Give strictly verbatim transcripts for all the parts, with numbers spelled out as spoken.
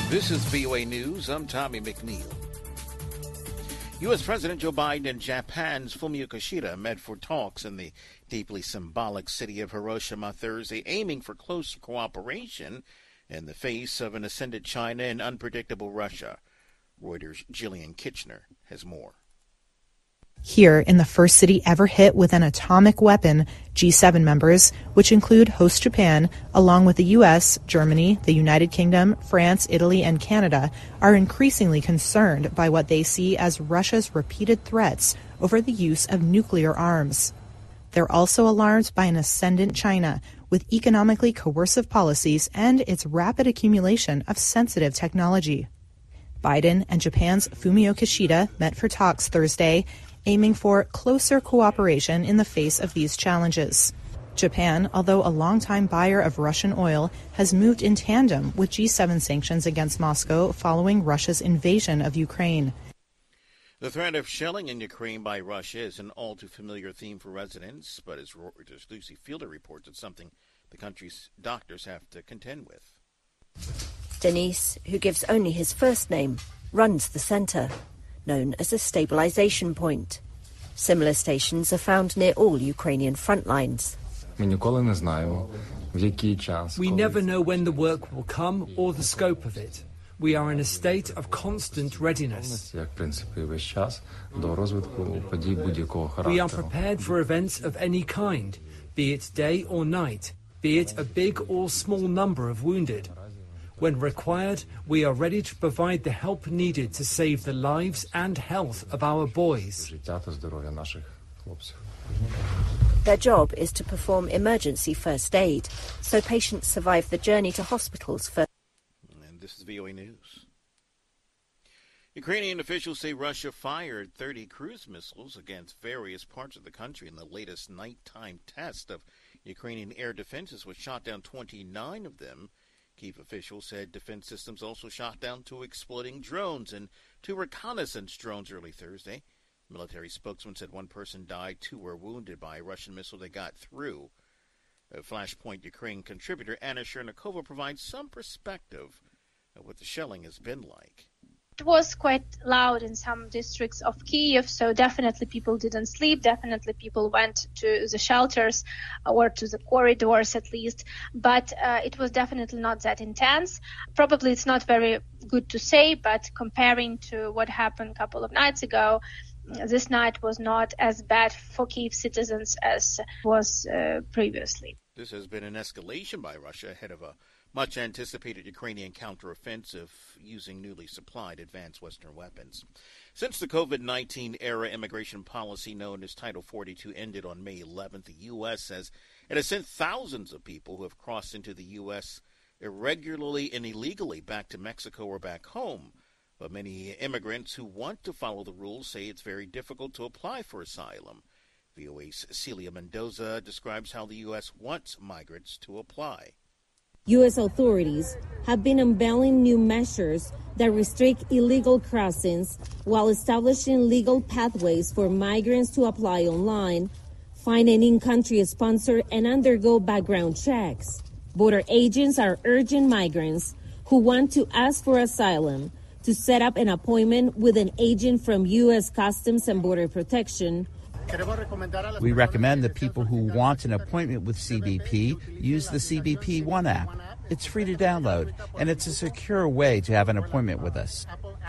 This is V O A News. I'm Tommy McNeil. U S. President Joe Biden and Japan's Fumio Kishida met for talks in the deeply symbolic city of Hiroshima Thursday, aiming for closer cooperation in the face of an ascendant China and unpredictable Russia. Reuters' Jillian Kitchener has more. Here, in the first city ever hit with an atomic weapon, G seven members, which include host Japan, along with the U S, Germany, the United Kingdom, France, Italy, and Canada, are increasingly concerned by what they see as Russia's repeated threats over the use of nuclear arms. They're also alarmed by an ascendant China, with economically coercive policies and its rapid accumulation of sensitive technology. Biden and Japan's Fumio Kishida met for talks Thursday, aiming for closer cooperation in the face of these challenges. Japan, although a longtime buyer of Russian oil, has moved in tandem with G seven sanctions against Moscow following Russia's invasion of Ukraine. The threat of shelling in Ukraine by Russia is an all-too-familiar theme for residents, but as Reuters' Lucy Fielder reports, it's something the country's doctors have to contend with. Denise, who gives only his first name, runs the centre, known as a stabilization point. Similar stations are found near all Ukrainian front lines. We never know when the work will come or the scope of it. We are in a state of constant readiness. We are prepared for events of any kind, be it day or night, be it a big or small number of wounded. When required, we are ready to provide the help needed to save the lives and health of our boys. Their job is to perform emergency first aid, so patients survive the journey to hospitals first. And this is V O A News. Ukrainian officials say Russia fired thirty cruise missiles against various parts of the country in the latest nighttime test of Ukrainian air defenses, which shot down twenty-nine of them. Kyiv officials said defense systems also shot down two exploding drones and two reconnaissance drones early Thursday. Military spokesman said one person died, two were wounded by a Russian missile that got through. A Flashpoint Ukraine contributor Anna Chernikova provides some perspective of what the shelling has been like. It was quite loud in some districts of Kyiv, so definitely people didn't sleep. Definitely people went to the shelters or to the corridors at least, but uh, it was definitely not that intense. Probably it's not very good to say, but comparing to what happened a couple of nights ago, this night was not as bad for Kyiv citizens as was uh, previously. This has been an escalation by Russia ahead of a much-anticipated Ukrainian counteroffensive using newly supplied advanced Western weapons. Since the COVID nineteen era immigration policy known as Title forty-two ended on May eleventh, the U S says it has sent thousands of people who have crossed into the U S irregularly and illegally back to Mexico or back home. But many immigrants who want to follow the rules say it's very difficult to apply for asylum. V O A's Celia Mendoza describes how the U S wants migrants to apply. U S authorities have been unveiling new measures that restrict illegal crossings while establishing legal pathways for migrants to apply online, find an in-country sponsor, and undergo background checks. Border agents are urging migrants who want to ask for asylum to set up an appointment with an agent from U S Customs and Border Protection. We recommend that people who want an appointment with C B P use the C B P One app. It's free to download, and it's a secure way to have an appointment with us.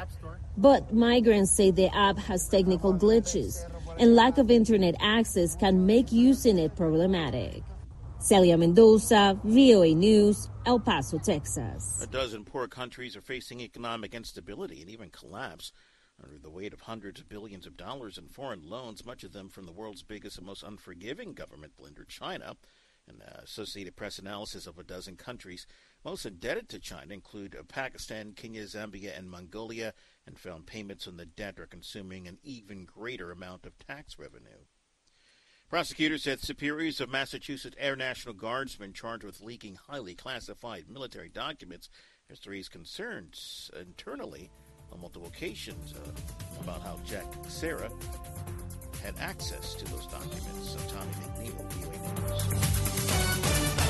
But migrants say the app has technical glitches, and lack of internet access can make using it problematic. Celia Mendoza, V O A News, El Paso, Texas. A dozen poor countries are facing economic instability and even collapse under the weight of hundreds of billions of dollars in foreign loans, much of them from the world's biggest and most unforgiving government lender, China. An uh, Associated Press analysis of a dozen countries most indebted to China include uh, Pakistan, Kenya, Zambia, and Mongolia, and found payments on the debt are consuming an even greater amount of tax revenue. Prosecutors said superiors of Massachusetts Air National Guardsmen charged with leaking highly classified military documents has raised concerns internally on multiple occasions uh, about how Jack Sarah had access to those documents. So Tommy McNeil, V O A News.